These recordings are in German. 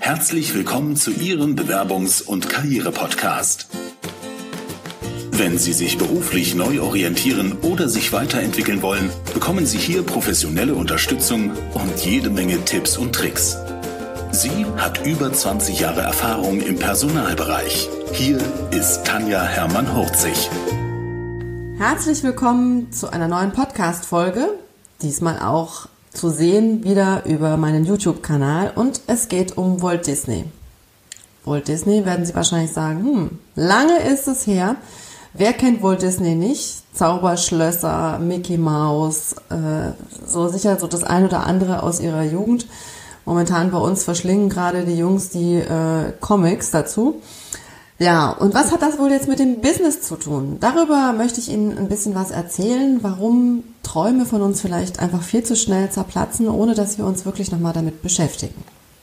Herzlich willkommen zu Ihrem Bewerbungs- und Karriere-Podcast. Wenn Sie sich beruflich neu orientieren oder sich weiterentwickeln wollen, bekommen Sie hier professionelle Unterstützung und jede Menge Tipps und Tricks. Sie hat über 20 Jahre Erfahrung im Personalbereich. Hier ist Tanja Hermann-Hurzig. Herzlich willkommen zu einer neuen Podcast-Folge, diesmal auch zu sehen wieder über meinen YouTube-Kanal, und es geht um Walt Disney. Walt Disney, werden Sie wahrscheinlich sagen, lange ist es her. Wer kennt Walt Disney nicht? Zauberschlösser, Mickey Mouse, so sicher so das ein oder andere aus ihrer Jugend. Momentan bei uns verschlingen gerade die Jungs die Comics dazu. Ja, und was hat das wohl jetzt mit dem Business zu tun? Darüber möchte ich Ihnen ein bisschen was erzählen, warum Träume von uns vielleicht einfach viel zu schnell zerplatzen, ohne dass wir uns wirklich nochmal damit beschäftigen.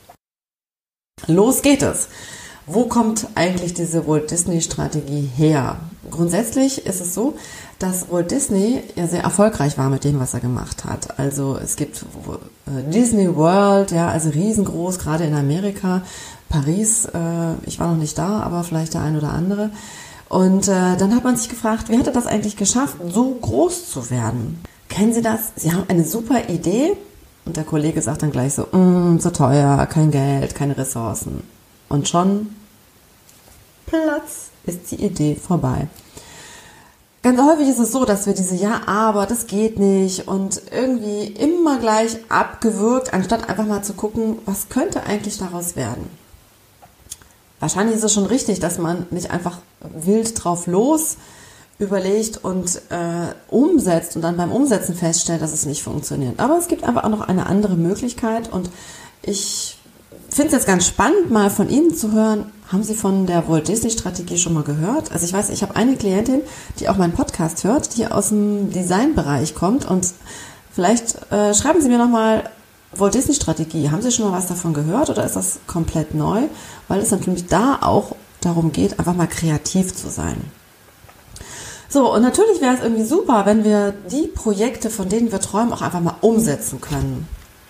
Los geht es! Wo kommt eigentlich diese Walt Disney-Strategie her? Grundsätzlich ist es so, dass Walt Disney ja sehr erfolgreich war mit dem, was er gemacht hat. Also es gibt Disney World, ja, also riesengroß, gerade in Amerika. Paris, ich war noch nicht da, aber vielleicht der ein oder andere. Und dann hat man sich gefragt, wie hat er das eigentlich geschafft, so groß zu werden? Kennen Sie das? Sie haben eine super Idee und der Kollege sagt dann gleich so, so teuer, kein Geld, keine Ressourcen. Und schon Platz ist die Idee vorbei. Ganz häufig ist es so, dass wir diese Ja, aber das geht nicht und irgendwie immer gleich abgewürgt, anstatt einfach mal zu gucken, was könnte eigentlich daraus werden. Wahrscheinlich ist es schon richtig, dass man nicht einfach wild drauf los überlegt und umsetzt und dann beim Umsetzen feststellt, dass es nicht funktioniert. Aber es gibt einfach auch noch eine andere Möglichkeit, und ich finde es jetzt ganz spannend, mal von Ihnen zu hören. Haben Sie von der Walt Disney Strategie schon mal gehört? Also ich weiß, ich habe eine Klientin, die auch meinen Podcast hört, die aus dem Designbereich kommt, und vielleicht schreiben Sie mir nochmal Walt Disney Strategie. Haben Sie schon mal was davon gehört oder ist das komplett neu? Weil es natürlich da auch darum geht, einfach mal kreativ zu sein. So, und natürlich wäre es irgendwie super, wenn wir die Projekte, von denen wir träumen, auch einfach mal umsetzen können.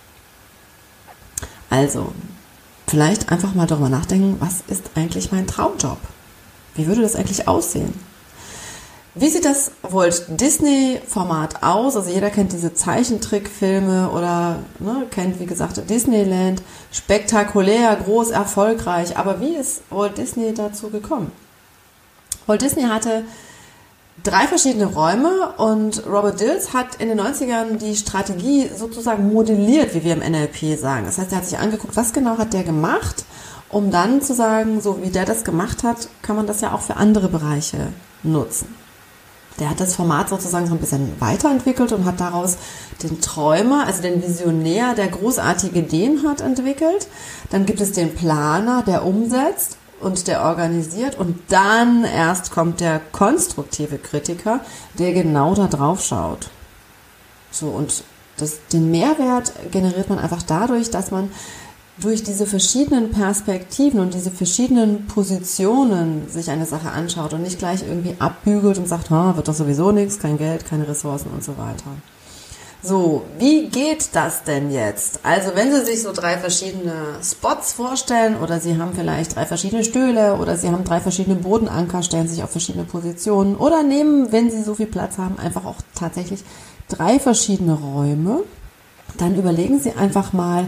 Also, vielleicht einfach mal darüber nachdenken, was ist eigentlich mein Traumjob? Wie würde das eigentlich aussehen? Wie sieht das Walt Disney Format aus? Also jeder kennt diese Zeichentrickfilme oder kennt, wie gesagt, Disneyland. Spektakulär, groß, erfolgreich. Aber wie ist Walt Disney dazu gekommen? Walt Disney hatte 3 verschiedene Räume, und Robert Dills hat in den 90ern die Strategie sozusagen modelliert, wie wir im NLP sagen. Das heißt, er hat sich angeguckt, was genau hat der gemacht, um dann zu sagen, so wie der das gemacht hat, kann man das ja auch für andere Bereiche nutzen. Der hat das Format sozusagen so ein bisschen weiterentwickelt und hat daraus den Träumer, also den Visionär, der großartige Ideen hat, entwickelt. Dann gibt es den Planer, der umsetzt und der organisiert, und dann erst kommt der konstruktive Kritiker, der genau da drauf schaut. So, und den Mehrwert generiert man einfach dadurch, dass man durch diese verschiedenen Perspektiven und diese verschiedenen Positionen sich eine Sache anschaut und nicht gleich irgendwie abbügelt und sagt, wird doch sowieso nichts, kein Geld, keine Ressourcen und so weiter. So, wie geht das denn jetzt? Also wenn Sie sich so 3 verschiedene Spots vorstellen, oder Sie haben vielleicht 3 verschiedene Stühle, oder Sie haben 3 verschiedene Bodenanker, stellen sich auf verschiedene Positionen, oder nehmen, wenn Sie so viel Platz haben, einfach auch tatsächlich 3 verschiedene Räume, dann überlegen Sie einfach mal,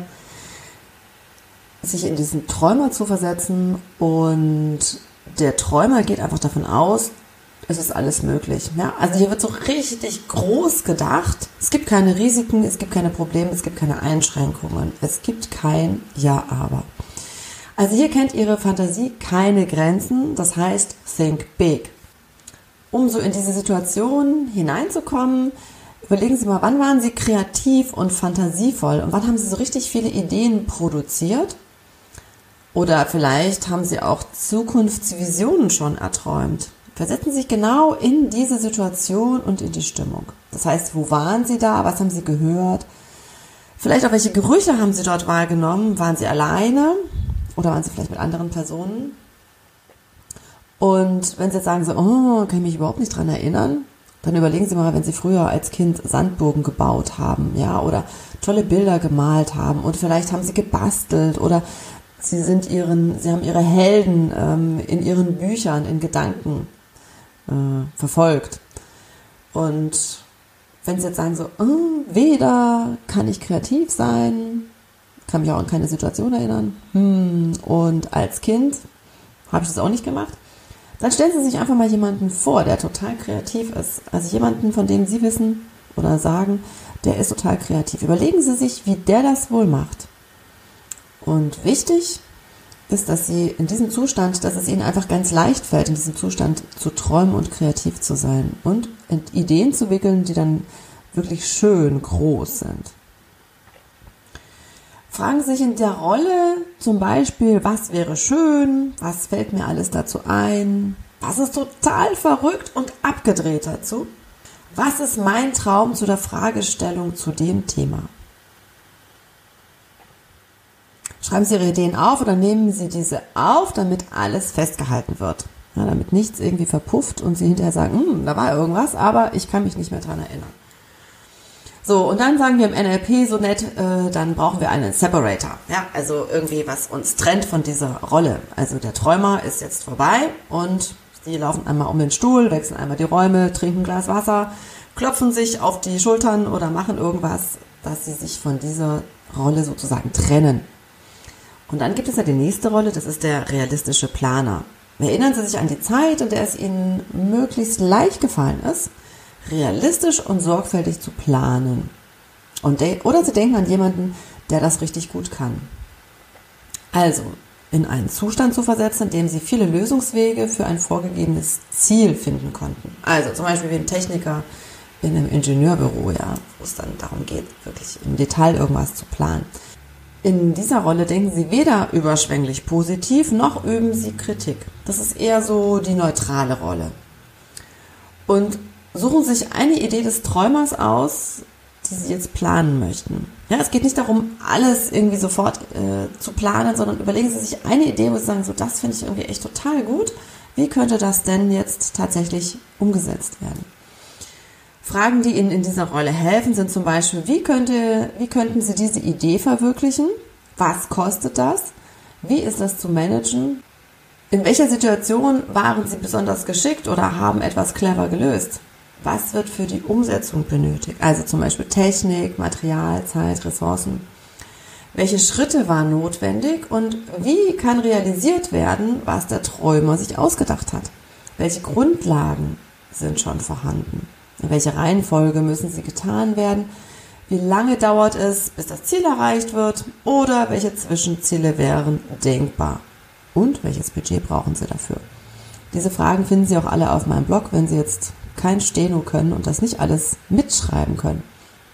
sich in diesen Träumer zu versetzen, und der Träumer geht einfach davon aus, es ist alles möglich. Ja? Also hier wird so richtig groß gedacht. Es gibt keine Risiken, es gibt keine Probleme, es gibt keine Einschränkungen. Es gibt kein Ja, aber. Also hier kennt Ihre Fantasie keine Grenzen, das heißt, think big. Um so in diese Situation hineinzukommen, überlegen Sie mal, wann waren Sie kreativ und fantasievoll und wann haben Sie so richtig viele Ideen produziert? Oder vielleicht haben Sie auch Zukunftsvisionen schon erträumt. Versetzen Sie sich genau in diese Situation und in die Stimmung. Das heißt, wo waren Sie da? Was haben Sie gehört? Vielleicht auch, welche Gerüche haben Sie dort wahrgenommen? Waren Sie alleine oder waren Sie vielleicht mit anderen Personen? Und wenn Sie jetzt sagen, so, kann ich mich überhaupt nicht dran erinnern, dann überlegen Sie mal, wenn Sie früher als Kind Sandburgen gebaut haben, ja, oder tolle Bilder gemalt haben und vielleicht haben Sie gebastelt oder Sie haben ihre Helden in ihren Büchern, in Gedanken verfolgt. Und wenn Sie jetzt sagen so, weder kann ich kreativ sein, kann mich auch an keine Situation erinnern, und als Kind habe ich das auch nicht gemacht, dann stellen Sie sich einfach mal jemanden vor, der total kreativ ist. Also jemanden, von dem Sie wissen oder sagen, der ist total kreativ. Überlegen Sie sich, wie der das wohl macht. Und wichtig ist, dass Sie in diesem Zustand, dass es Ihnen einfach ganz leicht fällt, in diesem Zustand zu träumen und kreativ zu sein und Ideen zu wickeln, die dann wirklich schön groß sind. Fragen Sie sich in der Rolle zum Beispiel, was wäre schön, was fällt mir alles dazu ein, was ist total verrückt und abgedreht dazu, was ist mein Traum zu der Fragestellung zu dem Thema. Schreiben Sie Ihre Ideen auf oder nehmen Sie diese auf, damit alles festgehalten wird. Ja, damit nichts irgendwie verpufft und Sie hinterher sagen, da war irgendwas, aber ich kann mich nicht mehr dran erinnern. So, und dann sagen wir im NLP so nett, dann brauchen wir einen Separator. Ja, also irgendwie, was uns trennt von dieser Rolle. Also der Träumer ist jetzt vorbei und Sie laufen einmal um den Stuhl, wechseln einmal die Räume, trinken ein Glas Wasser, klopfen sich auf die Schultern oder machen irgendwas, dass Sie sich von dieser Rolle sozusagen trennen. Und dann gibt es ja die nächste Rolle, das ist der realistische Planer. Erinnern Sie sich an die Zeit, in der es Ihnen möglichst leicht gefallen ist, realistisch und sorgfältig zu planen. Oder Sie denken an jemanden, der das richtig gut kann. Also, in einen Zustand zu versetzen, in dem Sie viele Lösungswege für ein vorgegebenes Ziel finden konnten. Also zum Beispiel wie ein Techniker in einem Ingenieurbüro, ja, wo es dann darum geht, wirklich im Detail irgendwas zu planen. In dieser Rolle denken Sie weder überschwänglich positiv, noch üben Sie Kritik. Das ist eher so die neutrale Rolle. Und suchen sich eine Idee des Träumers aus, die Sie jetzt planen möchten. Ja, es geht nicht darum, alles irgendwie sofort zu planen, sondern überlegen Sie sich eine Idee, wo Sie sagen, so, das finde ich irgendwie echt total gut. Wie könnte das denn jetzt tatsächlich umgesetzt werden? Fragen, die Ihnen in dieser Rolle helfen, sind zum Beispiel, wie könnten Sie diese Idee verwirklichen? Was kostet das? Wie ist das zu managen? In welcher Situation waren Sie besonders geschickt oder haben etwas clever gelöst? Was wird für die Umsetzung benötigt? Also zum Beispiel Technik, Material, Zeit, Ressourcen. Welche Schritte waren notwendig und wie kann realisiert werden, was der Träumer sich ausgedacht hat? Welche Grundlagen sind schon vorhanden? In welcher Reihenfolge müssen sie getan werden? Wie lange dauert es, bis das Ziel erreicht wird? Oder welche Zwischenziele wären denkbar? Und welches Budget brauchen Sie dafür? Diese Fragen finden Sie auch alle auf meinem Blog, wenn Sie jetzt kein Steno können und das nicht alles mitschreiben können.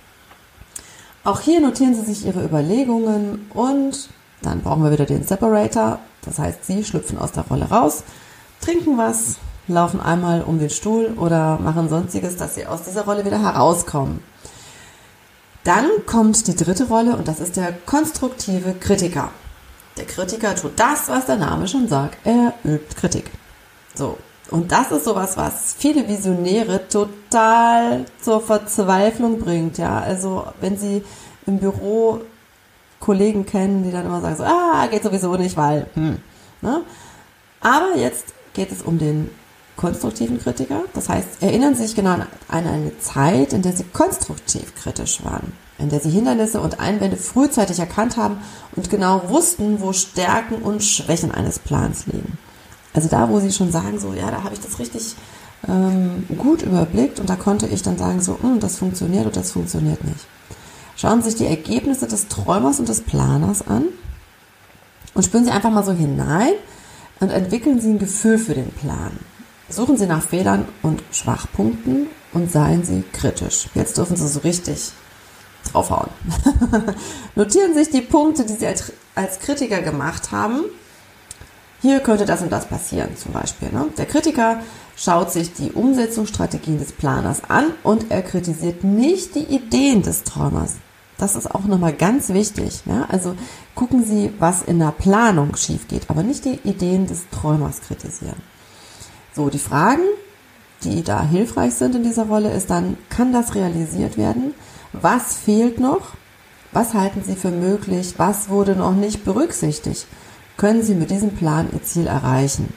Auch hier notieren Sie sich Ihre Überlegungen und dann brauchen wir wieder den Separator. Das heißt, Sie schlüpfen aus der Rolle raus, trinken was, laufen einmal um den Stuhl oder machen Sonstiges, dass Sie aus dieser Rolle wieder herauskommen. Dann kommt die dritte Rolle und das ist der konstruktive Kritiker. Der Kritiker tut das, was der Name schon sagt. Er übt Kritik. So. Und das ist sowas, was viele Visionäre total zur Verzweiflung bringt. Ja, also wenn Sie im Büro Kollegen kennen, die dann immer sagen so, geht sowieso nicht, weil, ne? Aber jetzt geht es um den konstruktiven Kritiker. Das heißt, erinnern Sie sich genau an eine Zeit, in der Sie konstruktiv kritisch waren, in der Sie Hindernisse und Einwände frühzeitig erkannt haben und genau wussten, wo Stärken und Schwächen eines Plans liegen. Also da, wo Sie schon sagen, so, ja, da habe ich das richtig gut überblickt und da konnte ich dann sagen, so, das funktioniert oder das funktioniert nicht. Schauen Sie sich die Ergebnisse des Träumers und des Planers an und spüren Sie einfach mal so hinein und entwickeln Sie ein Gefühl für den Plan. Suchen Sie nach Fehlern und Schwachpunkten und seien Sie kritisch. Jetzt dürfen Sie so richtig draufhauen. Notieren Sie sich die Punkte, die Sie als Kritiker gemacht haben. Hier könnte das und das passieren zum Beispiel. Ne? Der Kritiker schaut sich die Umsetzungsstrategien des Planers an und er kritisiert nicht die Ideen des Träumers. Das ist auch nochmal ganz wichtig. Ja? Also gucken Sie, was in der Planung schief geht, aber nicht die Ideen des Träumers kritisieren. So, die Fragen, die da hilfreich sind in dieser Rolle, ist dann, kann das realisiert werden? Was fehlt noch? Was halten Sie für möglich? Was wurde noch nicht berücksichtigt? können Sie mit diesem Plan Ihr Ziel erreichen.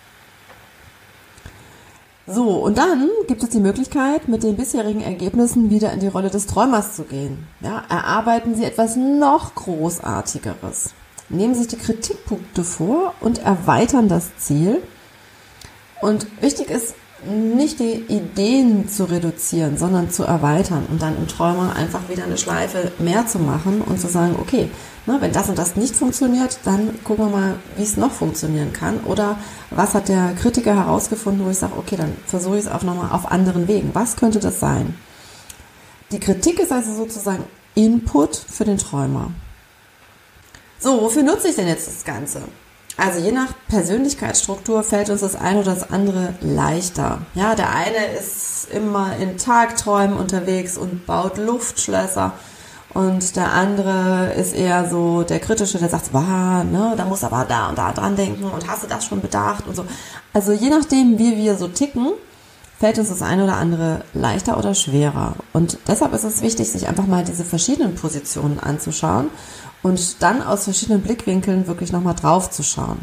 So, und dann gibt es die Möglichkeit, mit den bisherigen Ergebnissen wieder in die Rolle des Träumers zu gehen. Ja, erarbeiten Sie etwas noch Großartigeres. Nehmen Sie sich die Kritikpunkte vor und erweitern das Ziel. Und wichtig ist, nicht die Ideen zu reduzieren, sondern zu erweitern und dann im Träumer einfach wieder eine Schleife mehr zu machen und zu sagen, okay, wenn das und das nicht funktioniert, dann gucken wir mal, wie es noch funktionieren kann. Oder was hat der Kritiker herausgefunden, wo ich sage, okay, dann versuche ich es nochmal auf anderen Wegen. Was könnte das sein? Die Kritik ist also sozusagen Input für den Träumer. So, wofür nutze ich denn jetzt das Ganze? Also je nach Persönlichkeitsstruktur fällt uns das eine oder das andere leichter. Ja, der eine ist immer in Tagträumen unterwegs und baut Luftschlösser und der andere ist eher so der Kritische, der sagt, da musst du aber da und da dran denken und hast du das schon bedacht und so. Also je nachdem, wie wir so ticken, fällt uns das eine oder andere leichter oder schwerer. Und deshalb ist es wichtig, sich einfach mal diese verschiedenen Positionen anzuschauen und dann aus verschiedenen Blickwinkeln wirklich nochmal drauf zu schauen.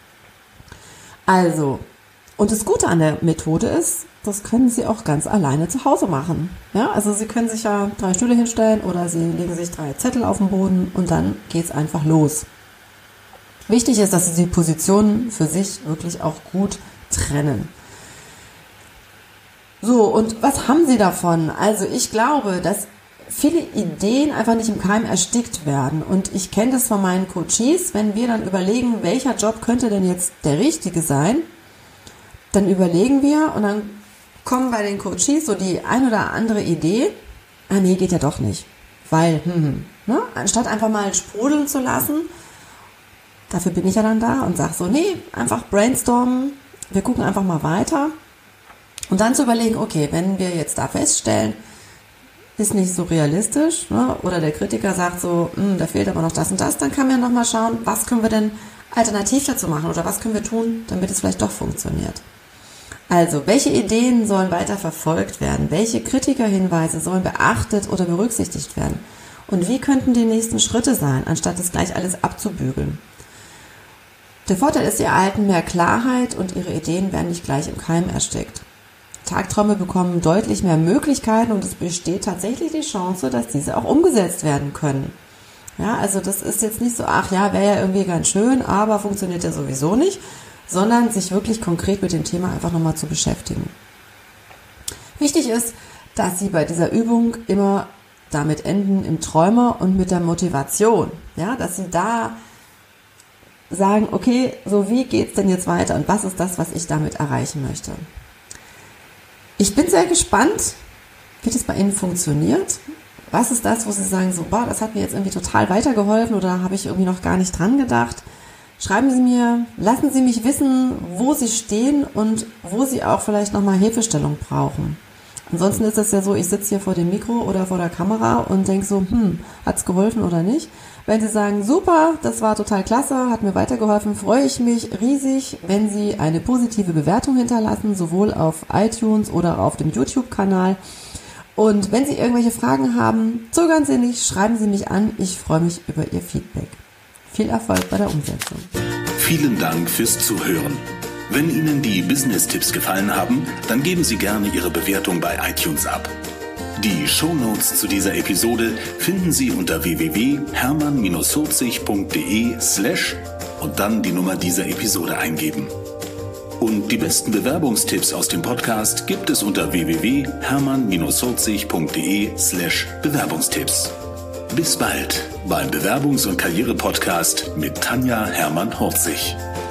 Also, und das Gute an der Methode ist, das können Sie auch ganz alleine zu Hause machen. Ja, also Sie können sich ja 3 Stühle hinstellen oder Sie legen sich 3 Zettel auf den Boden und dann geht's einfach los. Wichtig ist, dass Sie die Positionen für sich wirklich auch gut trennen. So, und was haben Sie davon? Also ich glaube, dass viele Ideen einfach nicht im Keim erstickt werden. Und ich kenne das von meinen Coaches, wenn wir dann überlegen, welcher Job könnte denn jetzt der richtige sein, dann überlegen wir und dann kommen bei den Coaches so die ein oder andere Idee, nee, geht ja doch nicht. Weil, anstatt einfach mal sprudeln zu lassen, dafür bin ich ja dann da und sage so, nee, einfach brainstormen, wir gucken einfach mal weiter und dann zu überlegen, okay, wenn wir jetzt da feststellen, ist nicht so realistisch, oder der Kritiker sagt so, da fehlt aber noch das und das, dann kann man ja nochmal schauen, was können wir denn alternativ dazu machen oder was können wir tun, damit es vielleicht doch funktioniert. Also, welche Ideen sollen weiter verfolgt werden? Welche Kritikerhinweise sollen beachtet oder berücksichtigt werden? Und wie könnten die nächsten Schritte sein, anstatt es gleich alles abzubügeln? Der Vorteil ist, Sie erhalten mehr Klarheit und Ihre Ideen werden nicht gleich im Keim erstickt. Tagträume bekommen deutlich mehr Möglichkeiten und es besteht tatsächlich die Chance, dass diese auch umgesetzt werden können. Ja, also das ist jetzt nicht so, wäre ja irgendwie ganz schön, aber funktioniert ja sowieso nicht, sondern sich wirklich konkret mit dem Thema einfach nochmal zu beschäftigen. Wichtig ist, dass Sie bei dieser Übung immer damit enden im Träumer und mit der Motivation, ja, dass Sie da sagen, okay, so wie geht's denn jetzt weiter und was ist das, was ich damit erreichen möchte? Ich bin sehr gespannt, wie das bei Ihnen funktioniert. Was ist das, wo Sie sagen, so, das hat mir jetzt irgendwie total weitergeholfen oder habe ich irgendwie noch gar nicht dran gedacht? Schreiben Sie mir, lassen Sie mich wissen, wo Sie stehen und wo Sie auch vielleicht nochmal Hilfestellung brauchen. Ansonsten ist es ja so, ich sitze hier vor dem Mikro oder vor der Kamera und denke so, hat's geholfen oder nicht? Wenn Sie sagen, super, das war total klasse, hat mir weitergeholfen, freue ich mich riesig, wenn Sie eine positive Bewertung hinterlassen, sowohl auf iTunes oder auf dem YouTube-Kanal. Und wenn Sie irgendwelche Fragen haben, zögern Sie nicht, schreiben Sie mich an, ich freue mich über Ihr Feedback. Viel Erfolg bei der Umsetzung. Vielen Dank fürs Zuhören. Wenn Ihnen die Business-Tipps gefallen haben, dann geben Sie gerne Ihre Bewertung bei iTunes ab. Die Shownotes zu dieser Episode finden Sie unter www.hermann-40.de/ und dann die Nummer dieser Episode eingeben. Und die besten Bewerbungstipps aus dem Podcast gibt es unter www.hermann-40.de/Bewerbungstipps. Bis bald beim Bewerbungs- und Karriere-Podcast mit Tanja Hermann-Horzig.